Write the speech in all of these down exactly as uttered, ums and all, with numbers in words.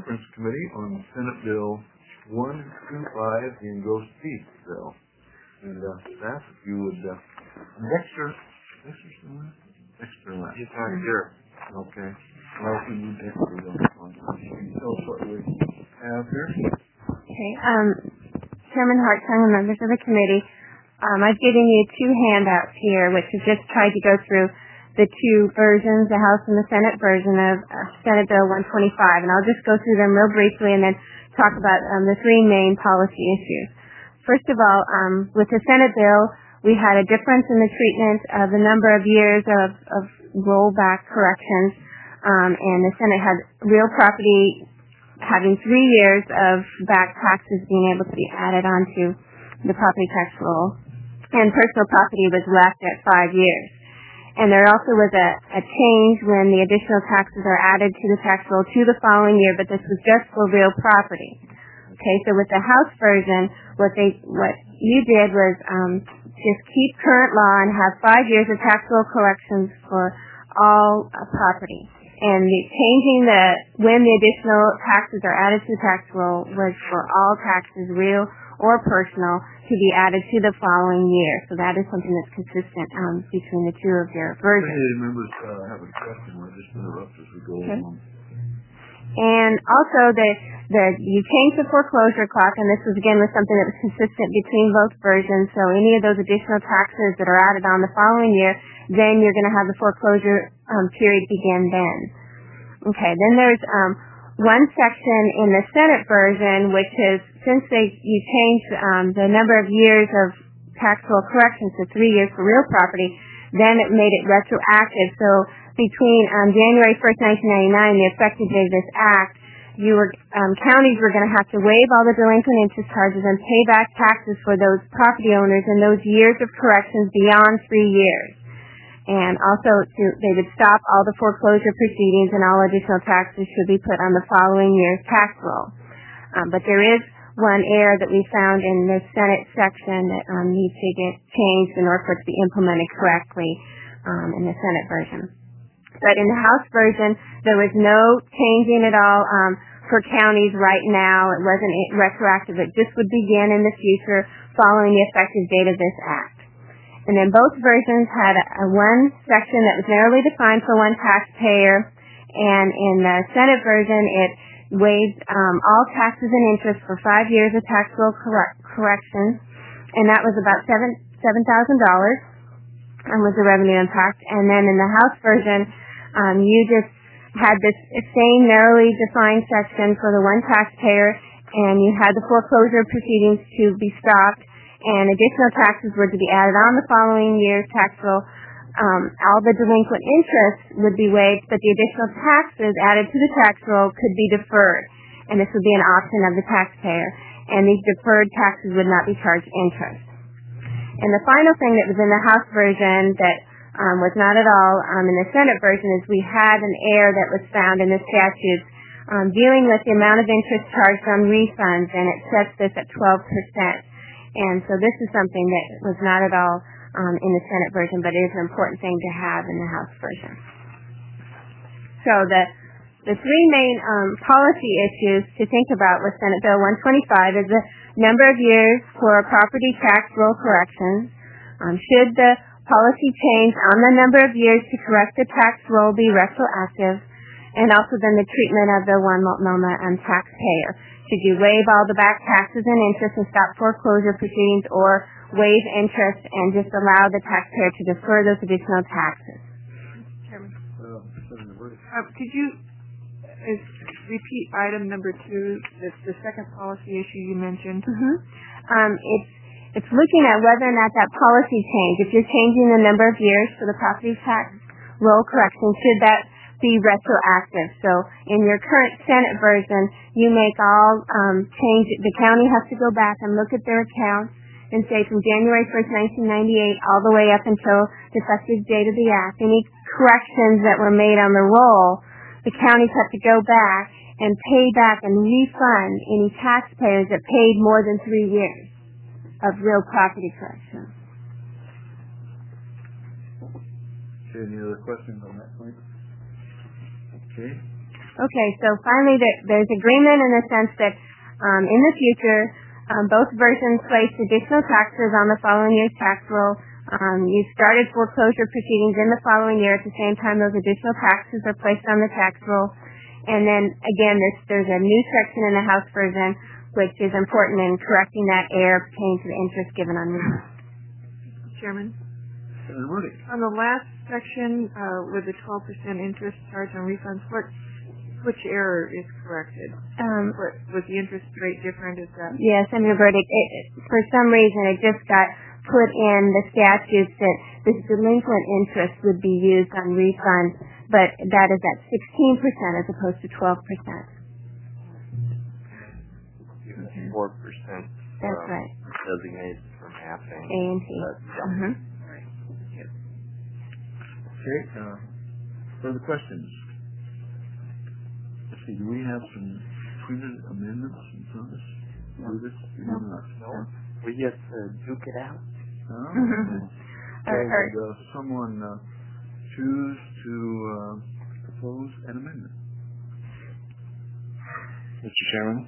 Conference Committee on Senate Bill one twenty-five, the engrossed fees bill. And uh, staff, if you would, uh, Dexter, Dexter still in? Dexter left. He's not here. Okay. Well, if we need Dexter, we'll tell us what we have here. Okay. Um, Chairman Hartung and members of the committee, um, I've given you two handouts here, which have just tried to go through the two versions, the House and the Senate version of uh, Senate Bill one twenty-five, and I'll just go through them real briefly and then talk about um, the three main policy issues. First of all, um, with the Senate bill, we had a difference in the treatment of the number of years of, of rollback corrections, um, and the Senate had real property having three years of back taxes being able to be added onto the property tax roll, and personal property was left at five years. And there also was a, a change when the additional taxes are added to the tax roll to the following year, but this was just for real property. Okay, so with the House version, what they what you did was um, just keep current law and have five years of tax roll collections for all uh, property. And the, changing the when the additional taxes are added to the tax roll was for all taxes, real or personal, to be added to the following year. So that is something that's consistent um, between the two of your versions. Any members uh, have a question? We'll just interrupt as we go okay. along. And also, the, the you changed the foreclosure clock, and this was again was something that was consistent between both versions. So any of those additional taxes that are added on the following year, then you're going to have the foreclosure um, period begin then. Okay. Then there's um, one section in the Senate version, which is since they you changed um, the number of years of taxable corrections to three years for real property, then it made it retroactive. So between um, January first, nineteen ninety-nine, the effective date of this act, you were um, counties were going to have to waive all the delinquent interest charges and pay back taxes for those property owners in those years of corrections beyond three years. And also, to, they would stop all the foreclosure proceedings, and all additional taxes should be put on the following year's tax roll. Um, but there is one error that we found in the Senate section that um, needs to get changed in order for it to be implemented correctly um, in the Senate version. But in the House version, there was no changing at all um, for counties right now. It wasn't retroactive. It just would begin in the future following the effective date of this act. And then both versions had a, a one section that was narrowly defined for one taxpayer, and in the Senate version, it waived um, all taxes and interest for five years of taxable correct, corrections, and that was about seven seven thousand dollars, and was the revenue impact. And then in the House version, Um, you just had this same narrowly defined section for the one taxpayer, and you had the foreclosure proceedings to be stopped, and additional taxes were to be added on the following year's tax roll. Um, all the delinquent interest would be waived, but the additional taxes added to the tax roll could be deferred, and this would be an option of the taxpayer, and these deferred taxes would not be charged interest. And the final thing that was in the House version that Um, was not at all um, in the Senate version is we had an error that was found in the statutes um, dealing with the amount of interest charged on refunds, and it sets this at twelve percent. And so this is something that was not at all um, in the Senate version, but it is an important thing to have in the House version. So the the three main um, policy issues to think about with Senate Bill one twenty-five is the number of years for property tax roll corrections. Um, should the policy change on the number of years to correct the tax roll be retroactive, and also then the treatment of the one Multnomah um, taxpayer. Should you waive all the back taxes and interest and stop foreclosure proceedings, or waive interest and just allow the taxpayer to defer those additional taxes? Chairman, uh, uh, could you uh, repeat item number two, the, the second policy issue you mentioned? Mm-hmm. Um, it's It's looking at whether or not that policy change, if you're changing the number of years for the property tax roll correction, should that be retroactive? So in your current Senate version, you make all um, change. The county has to go back and look at their accounts and say from January first, nineteen ninety-eight, all the way up until the effective date of the act, any corrections that were made on the roll, the counties have to go back and pay back and refund any taxpayers that paid more than three years of real property correction. Okay, any other questions on that point? Okay. Okay, so finally there, there's agreement in the sense that um, in the future, um, both versions place additional taxes on the following year's tax roll. Um, you started foreclosure proceedings in the following year. At the same time, those additional taxes are placed on the tax roll. And then, again, there's, there's a new section in the House version, which is important in correcting that error pertaining to the interest given on refund. Chairman? Senator Rudy. On the last section, uh, with the twelve percent interest charge on refunds, what, which error is corrected? Um, what, was the interest rate different? Is that? Yes, Senator Burdick. It, for some reason, it just got put in the statutes that this delinquent interest would be used on refunds, but that is at sixteen percent as opposed to twelve percent. four percent. That's um, right. Designated for mapping. A and T. Mm-hmm. Okay, uh, further questions? Let's see, do we have some tweeted amendments in front of us? No. Do this? No. No. We just uh, duke it out. No? Or, Okay, or, would uh, someone uh, choose to uh, propose an amendment? Mister Chairman?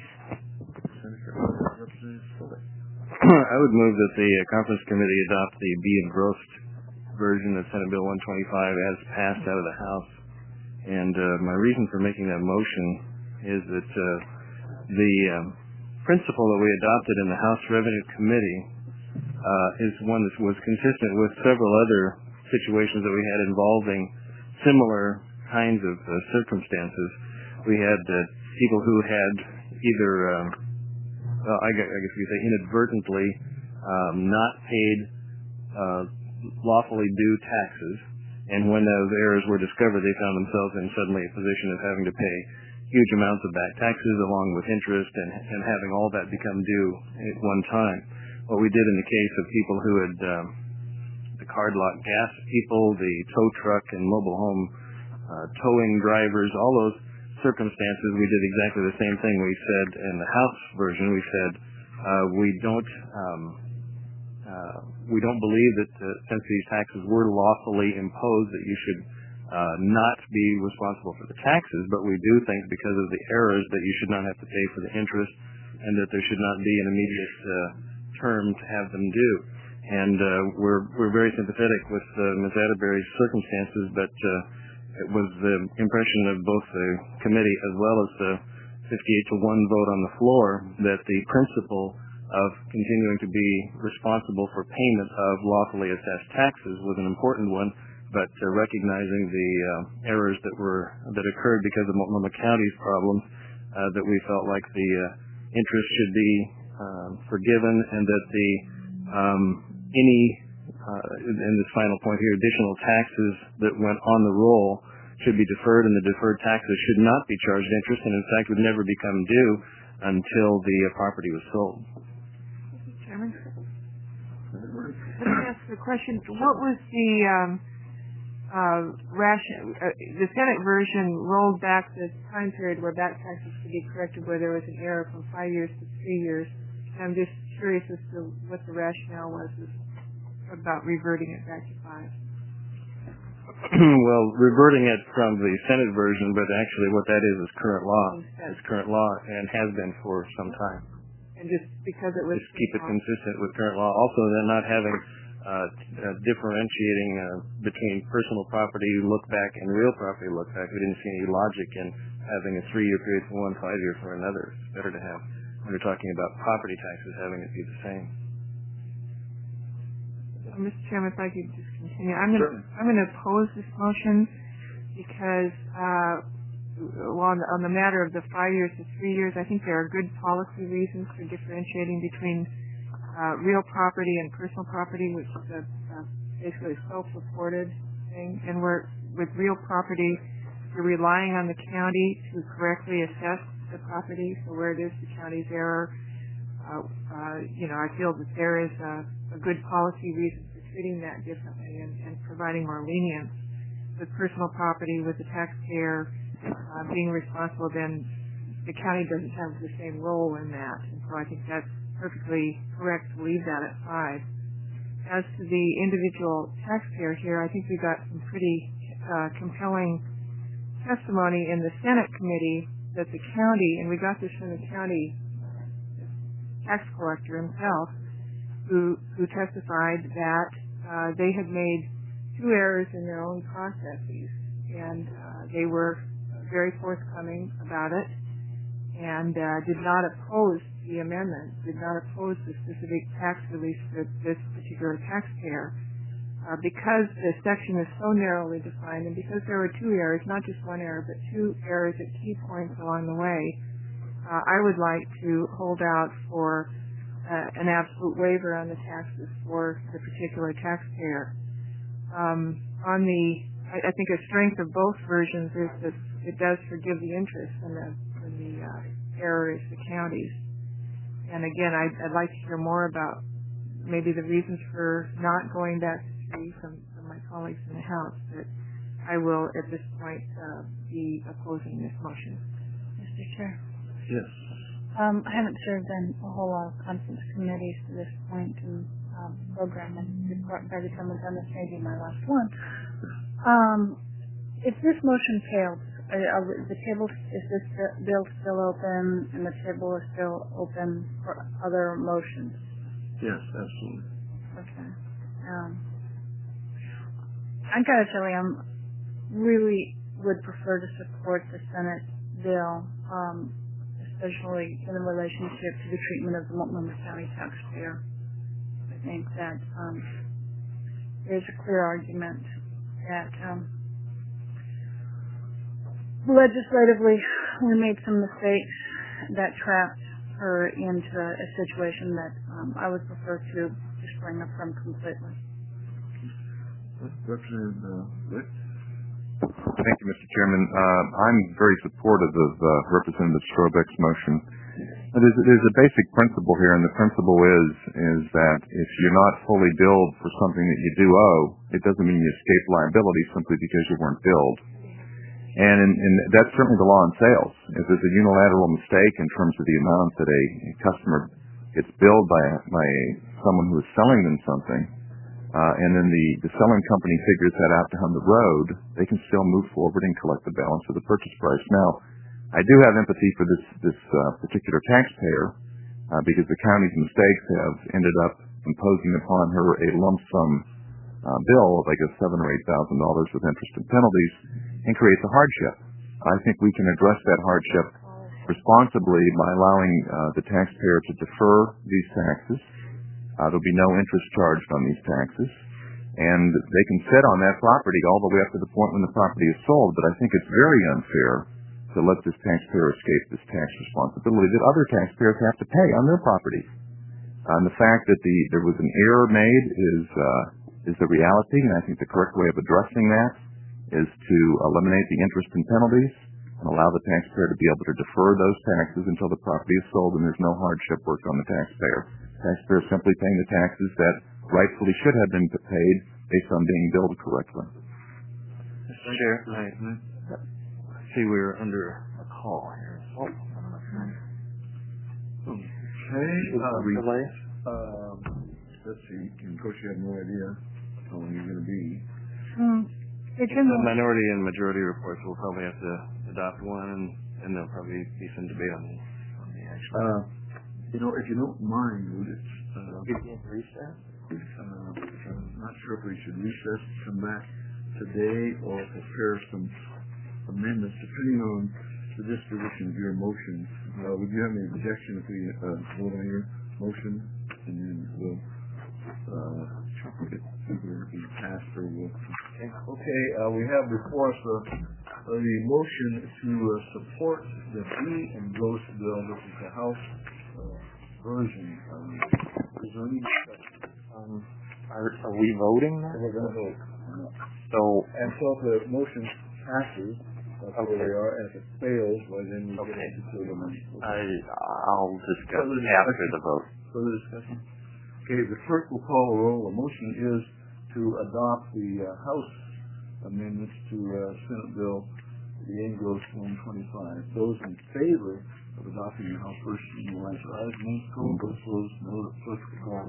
Senator Representative Fuller. I would move that the uh, conference committee adopt the B. engrossed version of Senate Bill one twenty-five as passed out of the House. And uh, my reason for making that motion is that uh, the um, principle that we adopted in the House Revenue Committee uh, is one that was consistent with several other situations that we had involving similar kinds of uh, circumstances. We had uh, people who had either, um, well, I guess, I guess we say inadvertently um, not paid uh, lawfully due taxes, and when those errors were discovered, they found themselves in suddenly a position of having to pay huge amounts of back taxes along with interest and, and having all that become due at one time. What we did in the case of people who had um, the card lock gas people, the tow truck and mobile home uh, towing drivers, all those circumstances, we did exactly the same thing. We said in the House version, we said uh, we don't um, uh, we don't believe that uh, since these taxes were lawfully imposed that you should uh, not be responsible for the taxes, but we do think because of the errors that you should not have to pay for the interest and that there should not be an immediate uh, term to have them due. And uh, we're we're very sympathetic with uh, Miz Atterbury's circumstances, but uh, it was the impression of both the committee as well as the fifty-eight to one vote on the floor that the principle of continuing to be responsible for payment of lawfully assessed taxes was an important one, but uh, recognizing the uh, errors that were that occurred because of Multnomah County's problems, uh, that we felt like the uh, interest should be uh, forgiven, and that the um, any uh, in this final point here, additional taxes that went on the roll should be deferred, and the deferred taxes should not be charged interest, and in fact would never become due until the uh, property was sold. Chairman? Let me ask a question. What was the um, uh, ration? Uh, the Senate version rolled back the time period where back taxes could be corrected, where there was an error from five years to three years. I'm just curious as to what the rationale was about reverting it back to five. Well, reverting it from the Senate version, but actually what that is is current law. It's current law and has been for some time. And just because it was... Just keep it consistent with current law. Also, then not having uh, uh, differentiating uh, between personal property look-back and real property look-back. We didn't see any logic in having a three-year period for one, five-year for another. It's better to have, when we're talking about property taxes, having it be the same. Uh, Mister Chairman, if I could just continue. I'm going to I'm going to oppose this motion because uh, well, on, the, on the matter of the five years to three years, I think there are good policy reasons for differentiating between uh, real property and personal property, which is a, a basically a self-reported thing. And we're with real property, you're relying on the county to correctly assess the property. So where it is the county's error, uh, uh, you know, I feel that there is a, a good policy reason for treating that differently and, and providing more lenience. With personal property, with the taxpayer uh, being responsible, then the county doesn't have the same role in that. And so I think that's perfectly correct to leave that at five. As to the individual taxpayer here, I think we got some pretty uh, compelling testimony in the Senate committee that the county, and we got this from the county tax collector himself, who who testified that uh, they had made two errors in their own processes, and uh, they were very forthcoming about it, and uh, did not oppose the amendment, did not oppose the specific tax relief for this particular taxpayer. Uh, because the section is so narrowly defined, and because there were two errors, not just one error, but two errors at key points along the way, uh, I would like to hold out for uh, an absolute waiver on the taxes for the particular taxpayer. Um, on the, I, I think a strength of both versions is that it does forgive the interest, and the, and the uh, error is the county's. And again, I'd, I'd like to hear more about maybe the reasons for not going back to three from, from my colleagues in the House, but I will at this point uh, be opposing this motion. Mister Chair. Yes. Um, I haven't served in a whole lot of conference committees to this point in um, program, and by the time we're done, this may be my last one. Um, if this motion fails, are, are the table is this bill still open, and the table is still open for other motions? Yes, absolutely. Okay. Um, I gotta tell you, I'm really would prefer to support the Senate bill, um, especially in relationship to the treatment of the Multnomah County taxpayer. I think that um, there's a clear argument that um, legislatively we made some mistakes that trapped her into a situation that um, I would prefer to just bring up from completely. Representative uh, Witt. Thank you, Mister Chairman. Uh, I'm very supportive of uh, Representative Strobeck's motion. There's, there's a basic principle here, and the principle is is that if you're not fully billed for something that you do owe, it doesn't mean you escape liability simply because you weren't billed. And, in, and that's certainly the law in sales. If there's a unilateral mistake in terms of the amount that a, a customer gets billed by, by someone who is selling them something, Uh, and then the, the selling company figures that out down the road, they can still move forward and collect the balance of the purchase price. Now, I do have empathy for this this uh, particular taxpayer uh, because the county's mistakes have ended up imposing upon her a lump sum uh, bill of, I guess, seven or eight thousand dollars with interest and penalties, and creates a hardship. I think we can address that hardship responsibly by allowing uh, the taxpayer to defer these taxes. Uh, there'll be no interest charged on these taxes, and they can sit on that property all the way up to the point when the property is sold. But I think it's very unfair to let this taxpayer escape this tax responsibility that other taxpayers have to pay on their property. Uh, and the fact that the there was an error made is uh, is the reality, and I think the correct way of addressing that is to eliminate the interest and penalties and allow the taxpayer to be able to defer those taxes until the property is sold and there's no hardship worked on the taxpayer. Taxpayer simply paying the taxes that rightfully should have been paid based on being billed correctly. Mister Chair, I, I see we're under a call here. Oh. Okay. Uh, Delay? Um, let's see. And of course, you have no idea how long you're going to be. Hmm. It's in The the minority and majority reports will probably have to adopt one, and, and there'll probably be some debate on the, on the actual. Uh, you know, if you don't mind, would it? Uh, Get you recess? Uh, I'm not sure if we should recess, come back today, or prepare some amendments depending on the disposition of your motion. Uh, would you have any objection if we uh, vote on your motion, and then we'll uh, get either be passed or we'll. Okay. Okay. Uh, we have before us uh, uh, the motion to uh, support the Bee and Gross bill. This is the House uh, version. Um, is there any discussion? Um, are, are we voting now? We're going to vote. So, And so if the motion passes, that's Okay. where we are. And if it fails, well, then we Okay. get into the money. I, I'll discuss Further after discussion? the vote. Further discussion? Okay, the clerk will call a roll. The motion is to adopt the uh, House amendments to uh, Senate Bill, the Engross one twenty-five. Those in favor of adopting the House version will answer ayes. Names called. Those opposed, no. The clerk will call.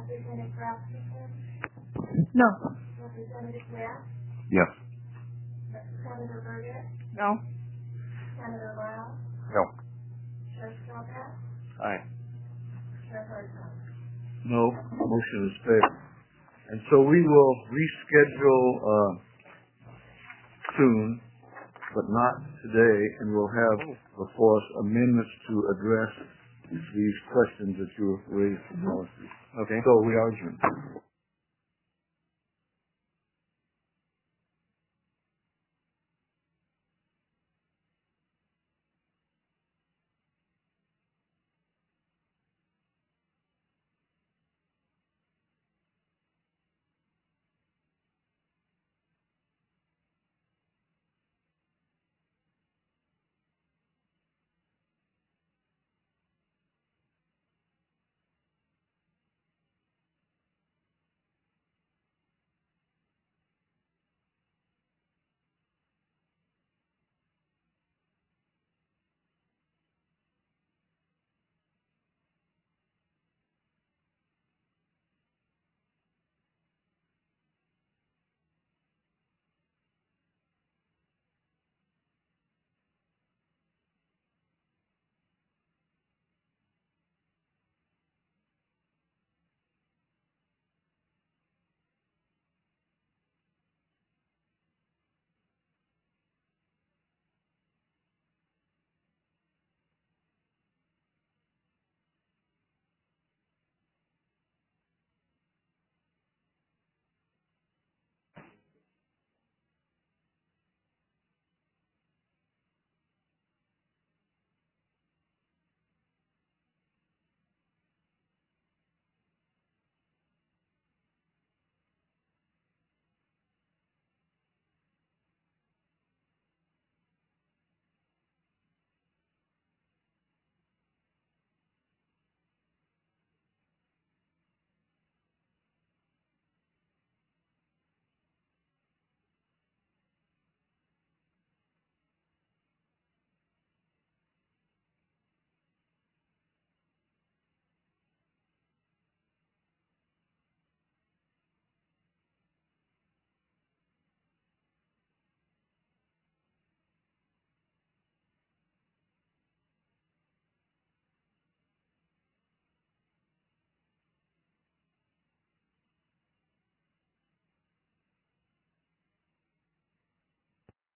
Representative Rasmussen? no. Representative West? Yes. Senator Burgess? No. Senator Brown? No. Chair Strobeck? Aye. Chair Herzog? No, motion is failed. And so we will reschedule uh, soon, but not today, and we'll have before us amendments to address these questions that you have raised in policy. Okay. So we are adjourned.